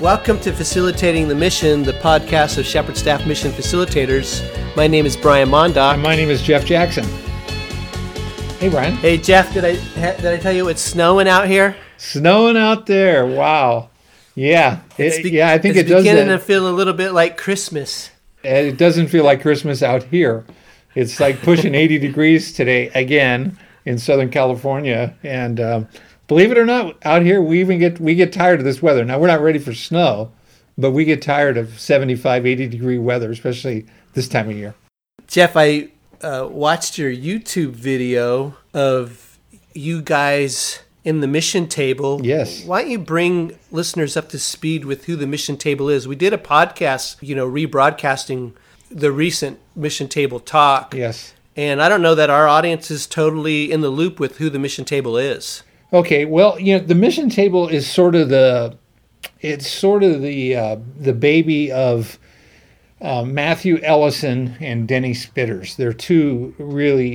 Welcome to Facilitating the Mission, the podcast of Shepherd Staff Mission Facilitators. My name is Brian Mondock. And my name is Jeff Jackson. Hey, Brian. Hey, Jeff, did I tell you it's snowing out here? Snowing out there. Wow. Yeah. I think it does. It's beginning to feel a little bit like Christmas. It doesn't feel like Christmas out here. It's like pushing 80 degrees today again in Southern California. And believe it or not, out here we get tired of this weather. Now, we're not ready for snow, but we get tired of 75, 80 degree weather, especially this time of year. Jeff, I watched your YouTube video of you guys in the Mission Table. Yes. Why don't you bring listeners up to speed with who the Mission Table is? We did a podcast, rebroadcasting the recent Mission Table talk. Yes. And I don't know that our audience is totally in the loop with who the Mission Table is. Okay, well, the Mission Table is sort of the baby of Matthew Ellison and Denny Spitters. They're two really,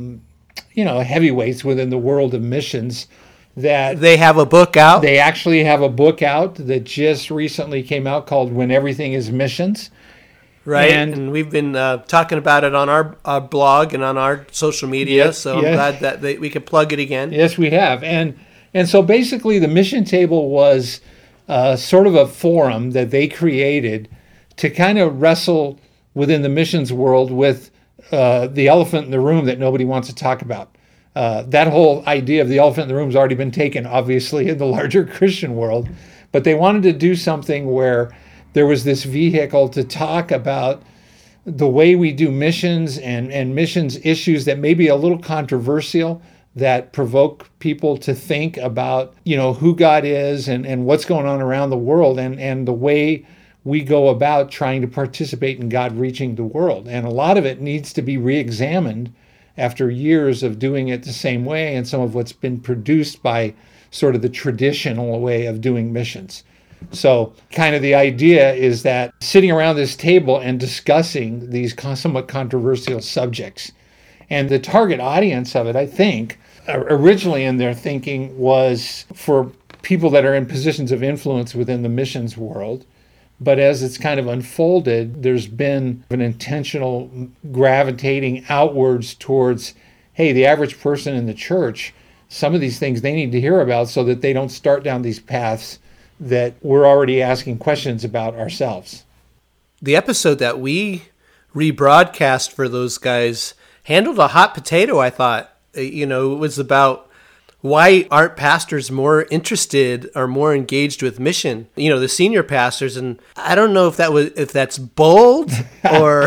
heavyweights within the world of missions. That they have a book out. They actually have a book out that just recently came out called "When Everything Is Missions." Right, and we've been talking about it on our blog and on our social media, yes, so I'm glad that we could plug it again. Yes, we have. And so basically the Mission Table was sort of a forum that they created to kind of wrestle within the missions world with the elephant in the room that nobody wants to talk about. That whole idea of the elephant in the room has already been taken, obviously, in the larger Christian world, but they wanted to do something where there was this vehicle to talk about the way we do missions and missions issues that may be a little controversial, that provoke people to think about, who God is and what's going on around the world and the way we go about trying to participate in God reaching the world. And a lot of it needs to be re-examined after years of doing it the same way and some of what's been produced by sort of the traditional way of doing missions. So kind of the idea is that sitting around this table and discussing these somewhat controversial subjects. And the target audience of it, I think, originally in their thinking was for people that are in positions of influence within the missions world. But as it's kind of unfolded, there's been an intentional gravitating outwards towards, hey, the average person in the church, some of these things they need to hear about so that they don't start down these paths that we're already asking questions about ourselves. The episode that we rebroadcast for those guys handled a hot potato, I thought. It was about why aren't pastors more interested or more engaged with mission? The senior pastors, and I don't know if that's bold or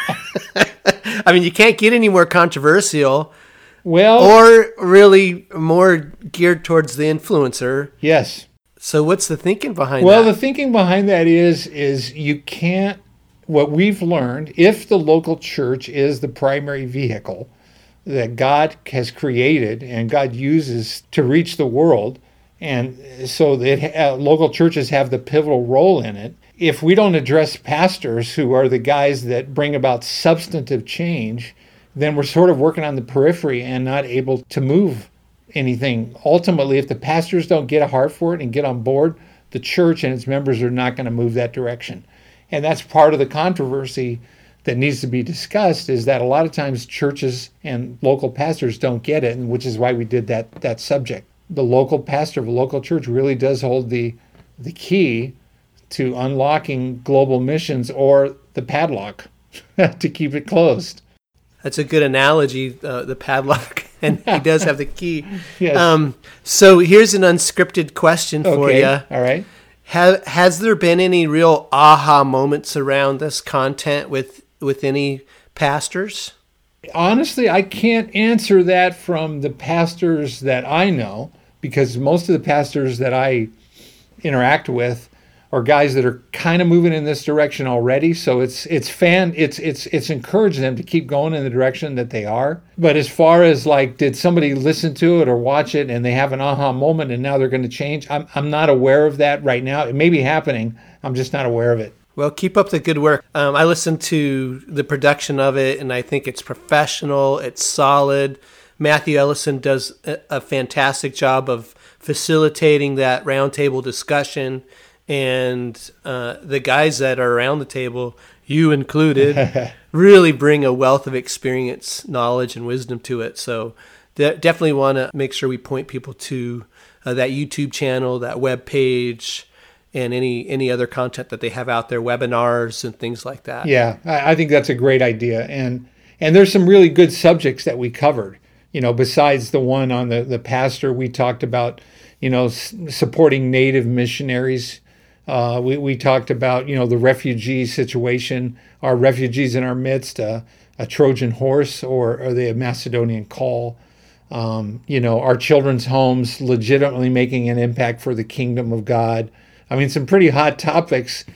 I mean, you can't get any more controversial. Well, or really more geared towards the influencer. Yes. So what's the thinking behind that? Well, the thinking behind that is you can't, what we've learned, if the local church is the primary vehicle that God has created and God uses to reach the world, and so that local churches have the pivotal role in it, if we don't address pastors who are the guys that bring about substantive change, then we're sort of working on the periphery and not able to move anything. Ultimately, if the pastors don't get a heart for it and get on board, the church and its members are not going to move that direction. And that's part of the controversy that needs to be discussed, is that a lot of times churches and local pastors don't get it, and which is why we did that subject. The local pastor of a local church really does hold the key to unlocking global missions, or the padlock to keep it closed. That's a good analogy, the padlock, and he does have the key. Yes. So here's an unscripted question for you. All right. Has there been any real aha moments around this content with any pastors? Honestly, I can't answer that from the pastors that I know, because most of the pastors that I interact with are guys that are kind of moving in this direction already. So it's encouraged them to keep going in the direction that they are. But as far as did somebody listen to it or watch it and they have an aha moment and now they're going to change? I'm not aware of that right now. It may be happening. I'm just not aware of it. Well, keep up the good work. I listened to the production of it, and I think it's professional. It's solid. Matthew Ellison does a fantastic job of facilitating that roundtable discussion. And the guys that are around the table, you included, really bring a wealth of experience, knowledge, and wisdom to it. So definitely want to make sure we point people to that YouTube channel, that web page, and any other content that they have out there, webinars and things like that. Yeah, I think that's a great idea. And there's some really good subjects that we covered. Besides the one on the pastor, we talked about, supporting Native missionaries. We talked about, the refugee situation, our refugees in our midst, a Trojan horse or the Macedonian call. Our children's homes legitimately making an impact for the kingdom of God. I mean, some pretty hot topics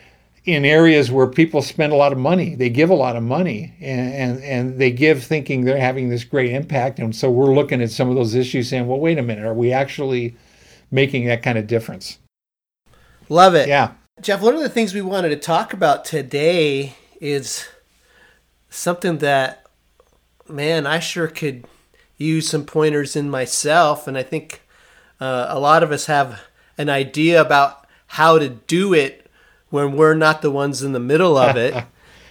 in areas where people spend a lot of money. They give a lot of money and they give thinking they're having this great impact. And so we're looking at some of those issues saying, well, wait a minute, are we actually making that kind of difference? Love it. Yeah. Jeff, one of the things we wanted to talk about today is something that, man, I sure could use some pointers in myself. And I think a lot of us have an idea about how to do it when we're not the ones in the middle of it.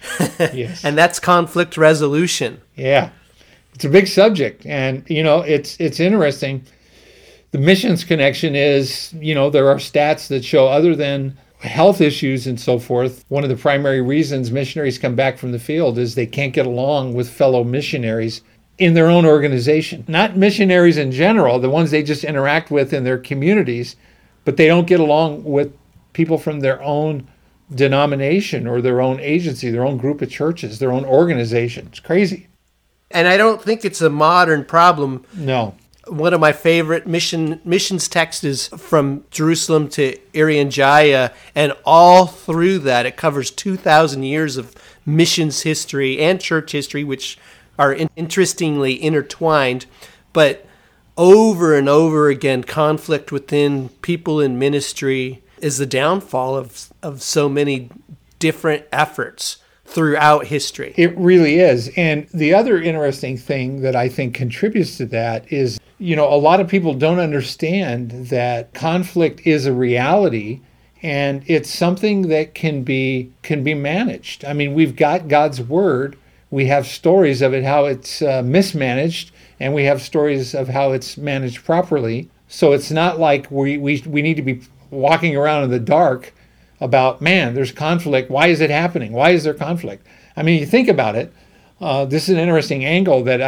Yes. And that's conflict resolution. Yeah. It's a big subject. And, it's interesting. The missions connection is, there are stats that show other than health issues and so forth, one of the primary reasons missionaries come back from the field is they can't get along with fellow missionaries in their own organization. Not missionaries in general, the ones they just interact with in their communities, but they don't get along with people from their own denomination or their own agency, their own group of churches, their own organization. It's crazy. And I don't think it's a modern problem. No. One of my favorite missions texts is from Jerusalem to Irian Jaya, and all through that it covers 2,000 years of missions history and church history, which are interestingly intertwined. But over and over again, conflict within people in ministry is the downfall of so many different efforts throughout history. It really is. And the other interesting thing that I think contributes to that is, a lot of people don't understand that conflict is a reality and it's something that can be managed. I mean, we've got God's word. We have stories of it, how it's mismanaged, and we have stories of how it's managed properly. So it's not like we need to be walking around in the dark about, man, there's conflict. Why is it happening? Why is there conflict? I mean, you think about it. This is an interesting angle that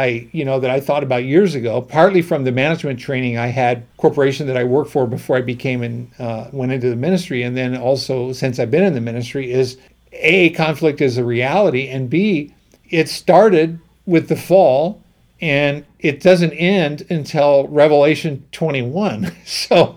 I thought about years ago, partly from the management training I had, corporation that I worked for before I went into the ministry, and then also since I've been in the ministry, is A, conflict is a reality, and B, it started with the fall, and it doesn't end until Revelation 21. So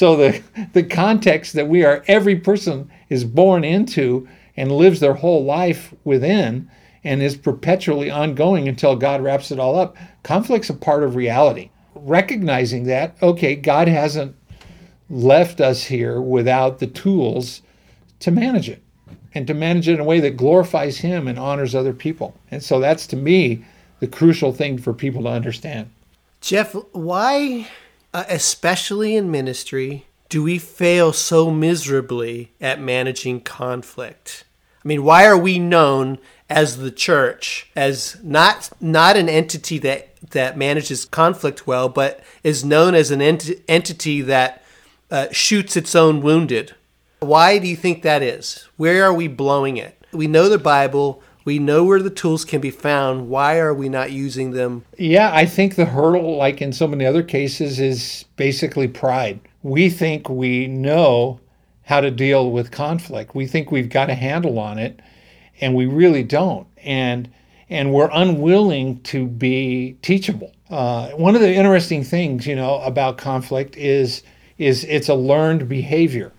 the context that every person is born into and lives their whole life within and is perpetually ongoing until God wraps it all up. Conflict's a part of reality. Recognizing that, okay, God hasn't left us here without the tools to manage it, and to manage it in a way that glorifies Him and honors other people. And so that's, to me, the crucial thing for people to understand. Jeff, why, especially in ministry, do we fail so miserably at managing conflict? I mean, why are we known as the church as not an entity that manages conflict well, but is known as an entity that shoots its own wounded? Why do you think that is? Where are we blowing it? We know the Bible. We know where the tools can be found. Why are we not using them? Yeah, I think the hurdle, like in so many other cases, is basically pride. We think we know how to deal with conflict. We think we've got a handle on it, and we really don't. And we're unwilling to be teachable. One of the interesting things, about conflict is it's a learned behavior.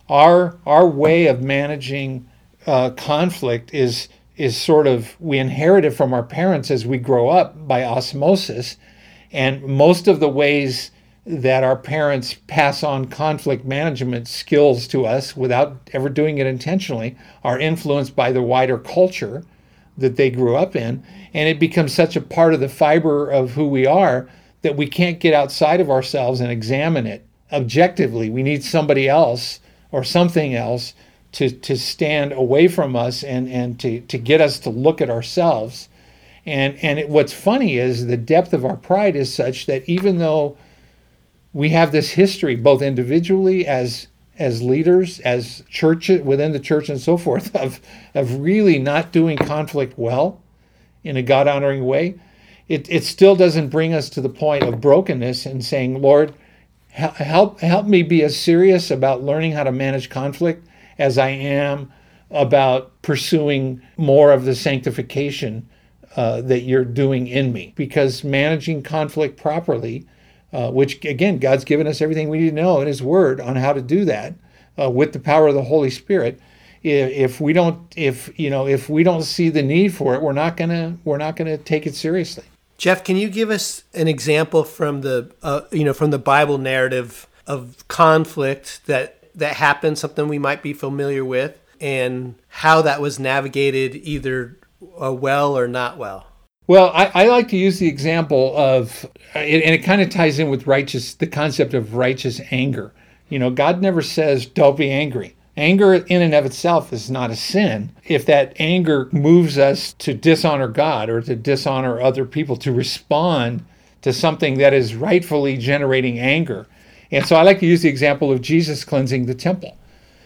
Our way of managing conflict is sort of, we inherit it from our parents as we grow up by osmosis. And most of the ways that our parents pass on conflict management skills to us without ever doing it intentionally are influenced by the wider culture that they grew up in. And it becomes such a part of the fiber of who we are that we can't get outside of ourselves and examine it objectively. We need somebody else or something else to stand away from us and to get us to look at ourselves. And what's funny is the depth of our pride is such that even though we have this history, both individually as leaders, as church within the church and so forth, of really not doing conflict well in a God-honoring way, it still doesn't bring us to the point of brokenness and saying, Lord, help me be as serious about learning how to manage conflict as I am about pursuing more of the sanctification that you're doing in me. Because managing conflict properly, which again, God's given us everything we need to know in His Word on how to do that with the power of the Holy Spirit. If we don't see the need for it, we're not gonna take it seriously. Jeff, can you give us an example from the Bible narrative of conflict that happened, something we might be familiar with, and how that was navigated either well or not well? Well, I like to use the example of, and it kind of ties in with the concept of righteous anger. God never says, don't be angry. Anger in and of itself is not a sin. If that anger moves us to dishonor God or to dishonor other people, to respond to something that is rightfully generating anger. And so I like to use the example of Jesus cleansing the temple.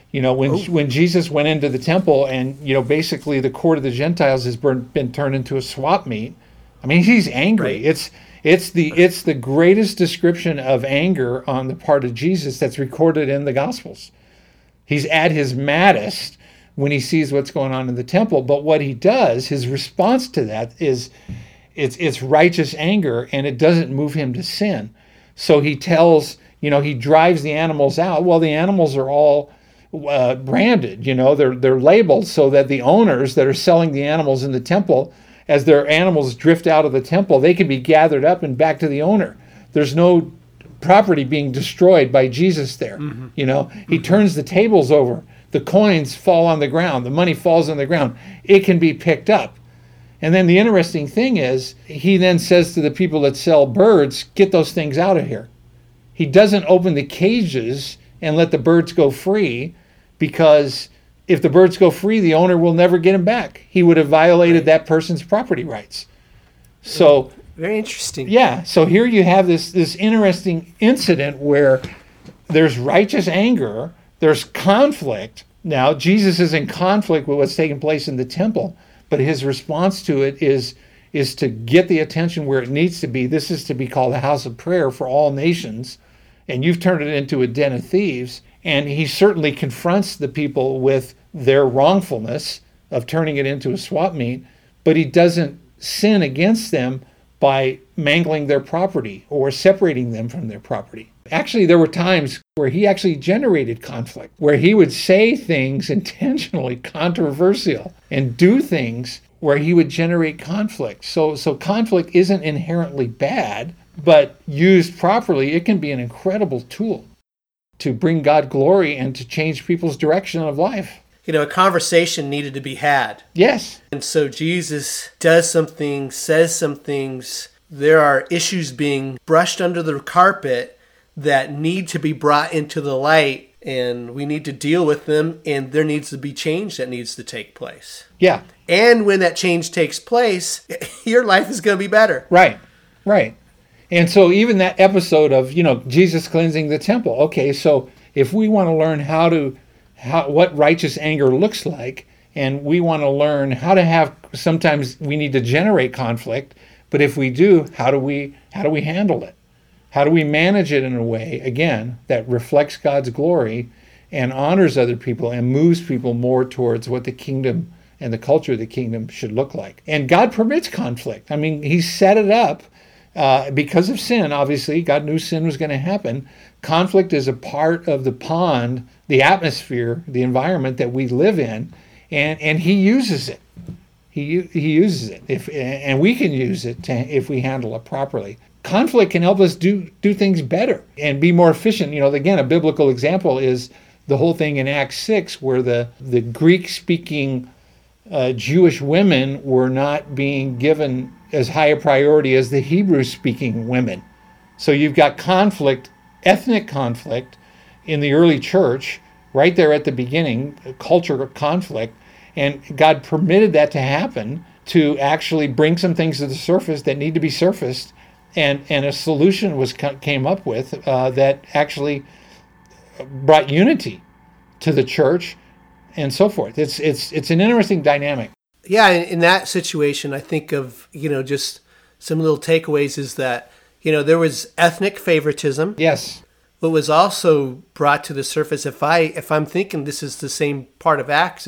When Jesus went into the temple and, basically the court of the Gentiles has been turned into a swap meet. I mean, he's angry. Right. It's the greatest description of anger on the part of Jesus that's recorded in the Gospels. He's at his maddest when he sees what's going on in the temple. But what he does, his response to that is it's righteous anger, and it doesn't move him to sin. So he tells, he drives the animals out. Well, the animals are all branded, they're labeled so that the owners that are selling the animals in the temple, as their animals drift out of the temple, they can be gathered up and back to the owner. There's no property being destroyed by Jesus there. Mm-hmm. He turns the tables over, the coins fall on the ground, the money falls on the ground, it can be picked up. And then the interesting thing is, he then says to the people that sell birds, get those things out of here. He doesn't open the cages and let the birds go free, because if the birds go free, the owner will never get them back. He would have violated that person's property rights. So very interesting. Yeah. So here you have this interesting incident where there's righteous anger, there's conflict. Now, Jesus is in conflict with what's taking place in the temple, but his response to it is to get the attention where it needs to be. This is to be called a house of prayer for all nations, and you've turned it into a den of thieves. And he certainly confronts the people with their wrongfulness of turning it into a swap meet, but he doesn't sin against them by mangling their property or separating them from their property. Actually, there were times where he actually generated conflict, where he would say things intentionally controversial and do things where he would generate conflict. So conflict isn't inherently bad, but used properly, it can be an incredible tool to bring God glory and to change people's direction of life. A conversation needed to be had. Yes. And so Jesus does something, says some things. There are issues being brushed under the carpet that need to be brought into the light, and we need to deal with them, and there needs to be change that needs to take place. Yeah. And when that change takes place, your life is going to be better. Right. And so even that episode of, Jesus cleansing the temple. Okay, so if we want to learn what righteous anger looks like, and we want to learn how to have, sometimes we need to generate conflict, but if we do, how do we handle it? How do we manage it in a way, again, that reflects God's glory and honors other people and moves people more towards what the kingdom and the culture of the kingdom should look like? And God permits conflict. I mean, he set it up because of sin, obviously. God knew sin was going to happen. Conflict is a part of the pond, the atmosphere, the environment that we live in, and he uses it. He uses it, and we can use it if we handle it properly. Conflict can help us do things better and be more efficient. Again, a biblical example is the whole thing in Acts 6, where the Greek-speaking Jewish women were not being given as high a priority as the Hebrew-speaking women. So you've got conflict, ethnic conflict in the early church, right there at the beginning, culture conflict, and God permitted that to happen to actually bring some things to the surface that need to be surfaced, and a solution came up with that actually brought unity to the church and so forth. It's an interesting dynamic. Yeah, in that situation, I think of, just some little takeaways is that, there was ethnic favoritism. Yes. What was also brought to the surface, if I'm thinking this is the same part of Acts,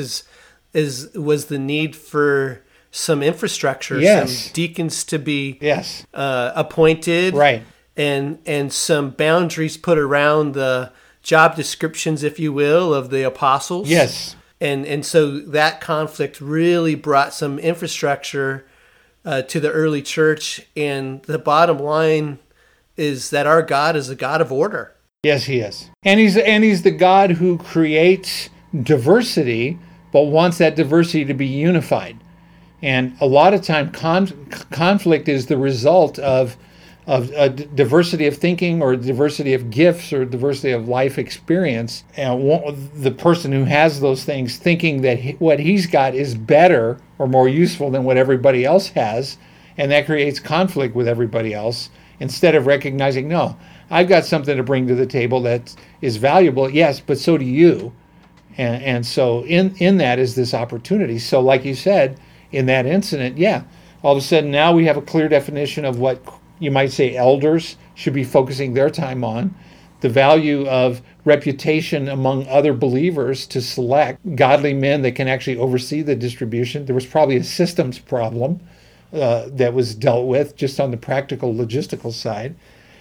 was the need for some infrastructure, yes. some deacons to be yes. Appointed, right, and some boundaries put around the job descriptions, if you will, of the apostles. Yes. And so that conflict really brought some infrastructure to the early church. And the bottom line is that our God is a God of order. Yes, he is. And he's the God who creates diversity, but wants that diversity to be unified. And a lot of time conflict is the result of a diversity of thinking or diversity of gifts or diversity of life experience. And the person who has those things thinking that what he's got is better or more useful than what everybody else has. And that creates conflict with everybody else instead of recognizing, no, I've got something to bring to the table that is valuable. Yes, but so do you. And so in that is this opportunity. So like you said, in that incident, yeah, all of a sudden now we have a clear definition of what you might say elders should be focusing their time on, the value of reputation among other believers to select godly men that can actually oversee the distribution. There was probably a systems problem that was dealt with just on the practical logistical side.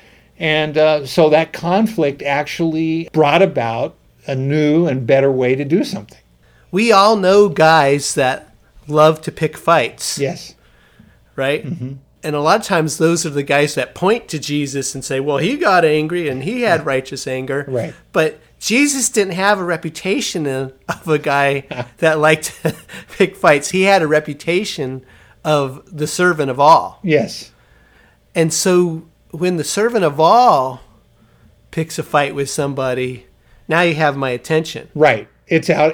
And so that conflict actually brought about a new and better way to do something. We all know guys that love to pick fights. Yes. Right? Mm-hmm. And a lot of times those are the guys that point to Jesus and say, well, he got angry and he had righteous anger. Right. But Jesus didn't have a reputation of a guy that liked to pick fights. He had a reputation of the servant of all. Yes. And so when the servant of all picks a fight with somebody, now you have my attention. Right. It's out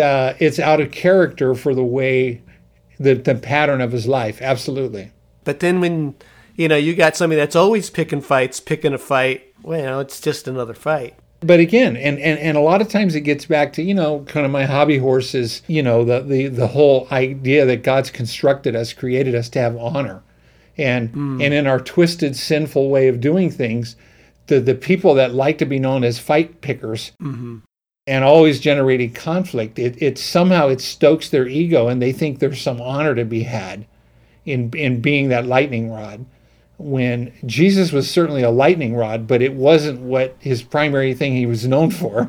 of character for the way, the pattern of his life. Absolutely. But then when, you got somebody that's always picking a fight, well, it's just another fight. But again, and a lot of times it gets back to, kind of my hobby horse is, the whole idea that God's constructed us, created us to have honor. And in our twisted, sinful way of doing things, the people that like to be known as fight pickers and always generating conflict, it somehow stokes their ego and they think there's some honor to be had in being that lightning rod, when Jesus was certainly a lightning rod, but it wasn't what his primary thing he was known for.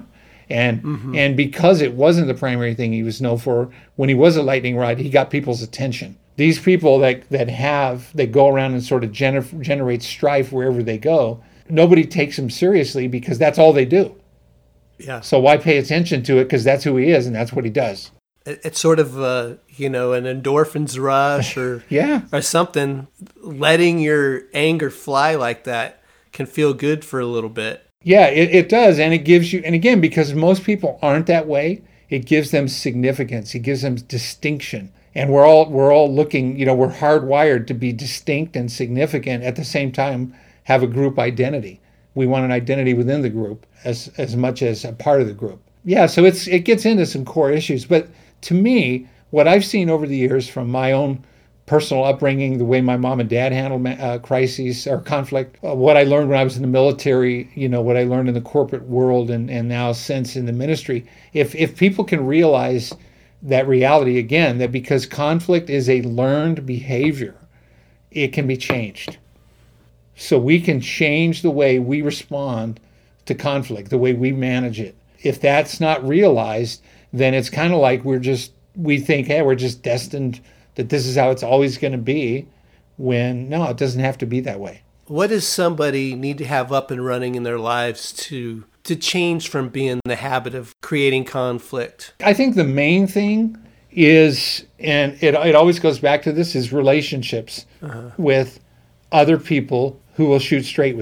And because it wasn't the primary thing he was known for, when he was a lightning rod, he got people's attention. These people that go around and sort of generate strife wherever they go, nobody takes them seriously because that's all they do. Yeah. So why pay attention to it? Because that's who he is and that's what he does. It's sort of, an endorphins rush or yeah, or something. Letting your anger fly like that can feel good for a little bit. Yeah, it does. And it gives you, and again, because most people aren't that way, it gives them significance. It gives them distinction. And we're all looking, we're hardwired to be distinct and significant at the same time, have a group identity. We want an identity within the group as much as a part of the group. Yeah, so it gets into some core issues. But to me, what I've seen over the years from my own personal upbringing, the way my mom and dad handled crises or conflict, what I learned when I was in the military, what I learned in the corporate world and now since in the ministry, if people can realize that reality again, that because conflict is a learned behavior, it can be changed. So we can change the way we respond to conflict, the way we manage it. If that's not realized, then it's kind of like we think, hey, we're just destined that this is how it's always going to be, when no, it doesn't have to be that way. What does somebody need to have up and running in their lives to change from being in the habit of creating conflict? I think the main thing is, and it always goes back to this, is relationships with other people who will shoot straight with them.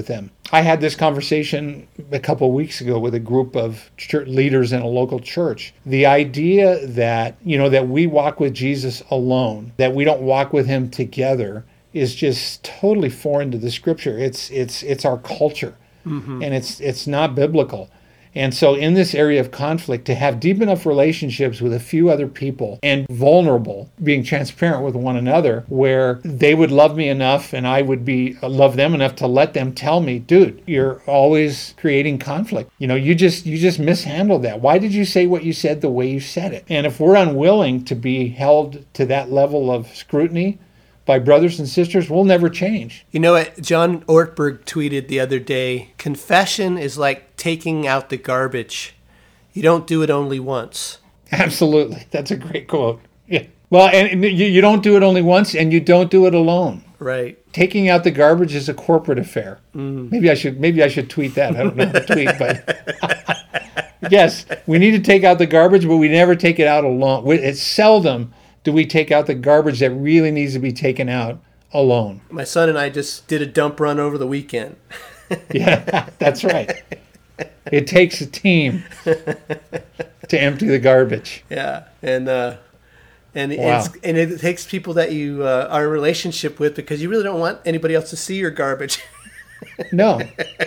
I had this conversation a couple of weeks ago with a group of church leaders in a local church. The idea that, that we walk with Jesus alone, that we don't walk with him together, is just totally foreign to the scripture. It's our culture, and it's not biblical. And so in this area of conflict, to have deep enough relationships with a few other people and vulnerable, being transparent with one another, where they would love me enough and I would love them enough to let them tell me, dude, you're always creating conflict. You just mishandled that. Why did you say what you said the way you said it? And if we're unwilling to be held to that level of scrutiny by brothers and sisters, we'll never change. You know what? John Ortberg tweeted the other day, confession is like taking out the garbage. You don't do it only once. Absolutely. That's a great quote. Yeah. Well, and you don't do it only once, and you don't do it alone. Right. Taking out the garbage is a corporate affair. Maybe I should tweet that. I don't know how to tweet, but yes, we need to take out the garbage, but we never take it out alone. It's seldom do we take out the garbage that really needs to be taken out alone. My son and I just did a dump run over the weekend. Yeah, that's right. It takes a team to empty the garbage. Yeah, and Wow. it takes people that you are in a relationship with, because you really don't want anybody else to see your garbage. No.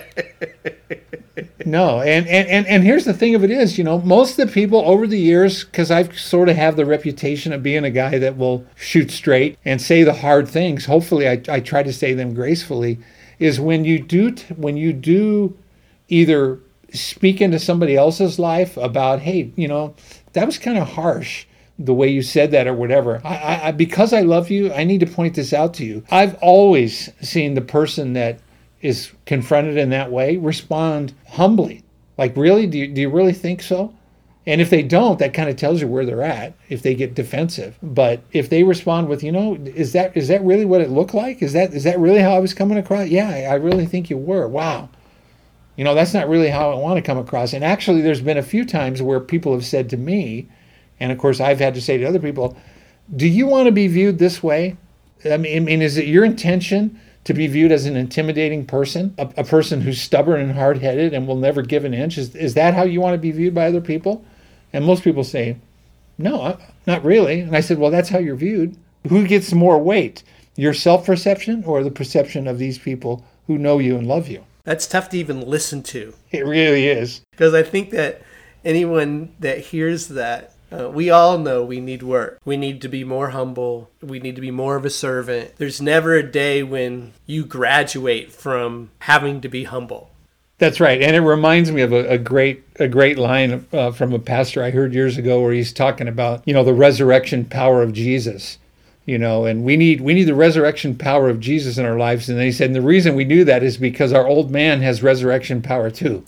No, and here's the thing of it is, most of the people over the years, because I sort of have the reputation of being a guy that will shoot straight and say the hard things. Hopefully, I try to say them gracefully. Is when you do either speak into somebody else's life about, hey, that was kind of harsh the way you said that or whatever. I because I love you, I need to point this out to you. I've always seen the person that is confronted in that way respond humbly. Like, really? Do you really think so? And if they don't, that kind of tells you where they're at, if they get defensive. But if they respond with, is that really what it looked like? Is that really how I was coming across? Yeah, I really think you were. Wow. That's not really how I want to come across. And actually, there's been a few times where people have said to me, and of course I've had to say to other people, do you want to be viewed this way? I mean, is it your intention to be viewed as an intimidating person, a person who's stubborn and hard-headed and will never give an inch? Is that how you want to be viewed by other people? And most people say, no, not really. And I said, well, that's how you're viewed. Who gets more weight, your self-perception or the perception of these people who know you and love you? That's tough to even listen to. It really is. Because I think that anyone that hears that, we all know we need work. We need to be more humble. We need to be more of a servant. There's never a day when you graduate from having to be humble. That's right. And it reminds me of a great line from a pastor I heard years ago, where he's talking about, the resurrection power of Jesus. And we need the resurrection power of Jesus in our lives. And then he said, and the reason we do that is because our old man has resurrection power too.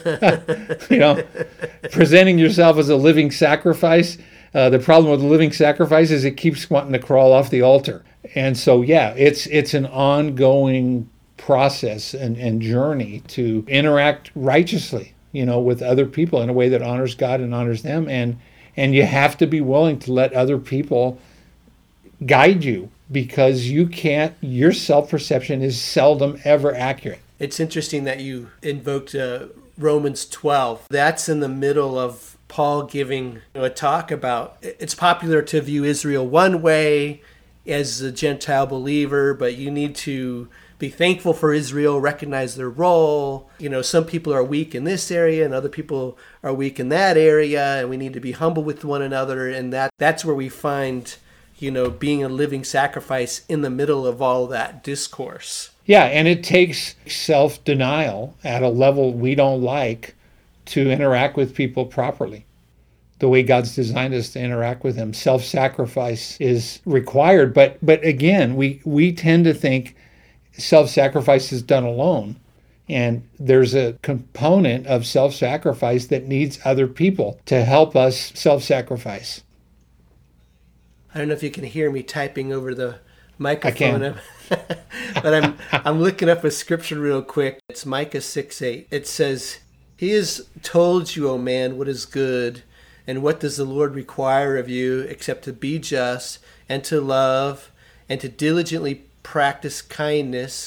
Presenting yourself as a living sacrifice. The problem with the living sacrifice is it keeps wanting to crawl off the altar. And so, yeah, it's an ongoing process and journey to interact righteously, with other people in a way that honors God and honors them. And you have to be willing to let other people guide you, because your self-perception is seldom ever accurate. It's interesting that you invoked Romans 12. That's in the middle of Paul giving a talk about, it's popular to view Israel one way as a Gentile believer, but you need to be thankful for Israel, recognize their role. Some people are weak in this area and other people are weak in that area, and we need to be humble with one another. And that's where we find being a living sacrifice in the middle of all that discourse. Yeah, and it takes self-denial at a level we don't like to interact with people properly, the way God's designed us to interact with him. Self-sacrifice is required, but again, we tend to think self-sacrifice is done alone. And there's a component of self-sacrifice that needs other people to help us self-sacrifice. I don't know if you can hear me typing over the microphone. I can. But I'm looking up a scripture real quick. It's Micah 6:8. It says, "He has told you, O man, what is good, and what does the Lord require of you except to be just and to love and to diligently practice kindness,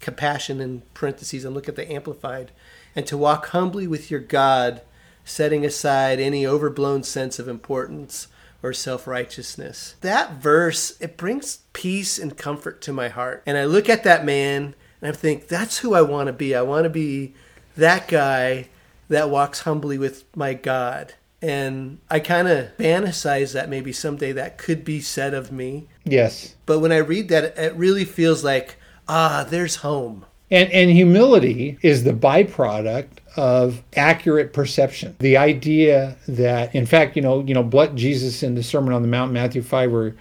compassion in parentheses and look at the Amplified, and to walk humbly with your God, setting aside any overblown sense of importance or self-righteousness. That verse, it brings peace and comfort to my heart. And I look at that man and I think, that's who I want to be. I want to be that guy that walks humbly with my God. And I kind of fantasize that maybe someday that could be said of me. Yes. But when I read that, it really feels like, there's home. And humility is the byproduct of accurate perception. The idea that, in fact, Jesus in the Sermon on the Mount, Matthew 5, where,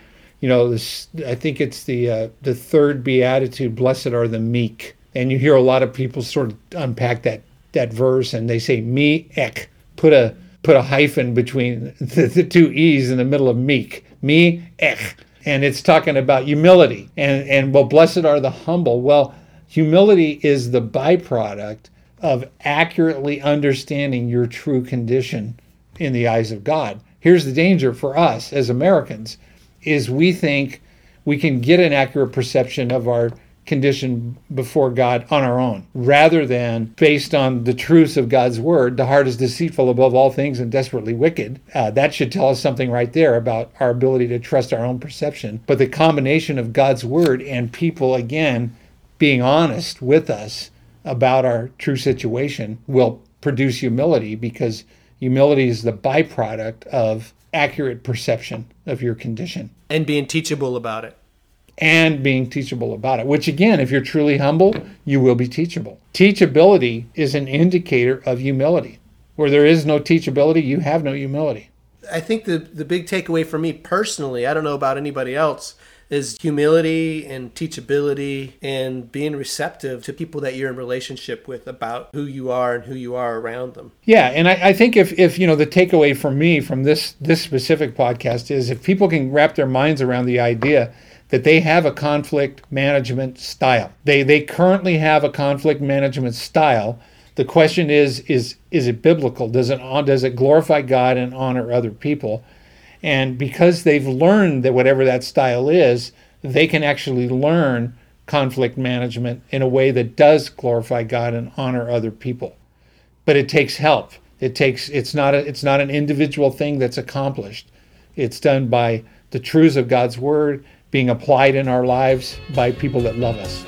I think it's the third beatitude, blessed are the meek. And you hear a lot of people sort of unpack that verse, and they say me-ek, put a hyphen between the two E's in the middle of meek, me-ek. And it's talking about humility. And well, blessed are the humble. Well, humility is the byproduct of accurately understanding your true condition in the eyes of God. Here's the danger for us as Americans, is we think we can get an accurate perception of our condition before God on our own, rather than based on the truths of God's word. The heart is deceitful above all things and desperately wicked. That should tell us something right there about our ability to trust our own perception. But the combination of God's word and people, again, being honest with us about our true situation will produce humility, because humility is the byproduct of accurate perception of your condition. And being teachable about it. And being teachable about it, which again, if you're truly humble, you will be teachable. Teachability is an indicator of humility. Where there is no teachability, you have no humility. I think the big takeaway for me personally, I don't know about anybody else, is humility and teachability and being receptive to people that you're in relationship with about who you are and who you are around them. Yeah, and I think if the takeaway for me from this specific podcast is, if people can wrap their minds around the idea that they have a conflict management style. They currently have a conflict management style. The question is it biblical? Does it glorify God and honor other people? And because they've learned that whatever that style is, they can actually learn conflict management in a way that does glorify God and honor other people. But it takes help. It's not an individual thing that's accomplished. It's done by the truths of God's word being applied in our lives by people that love us.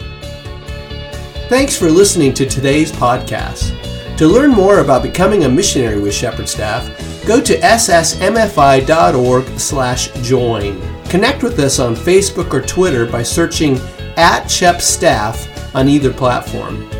Thanks for listening to today's podcast. To learn more about becoming a missionary with Shepherd Staff, go to ssmfi.org/join. Connect with us on Facebook or Twitter by searching @ShepStaff on either platform.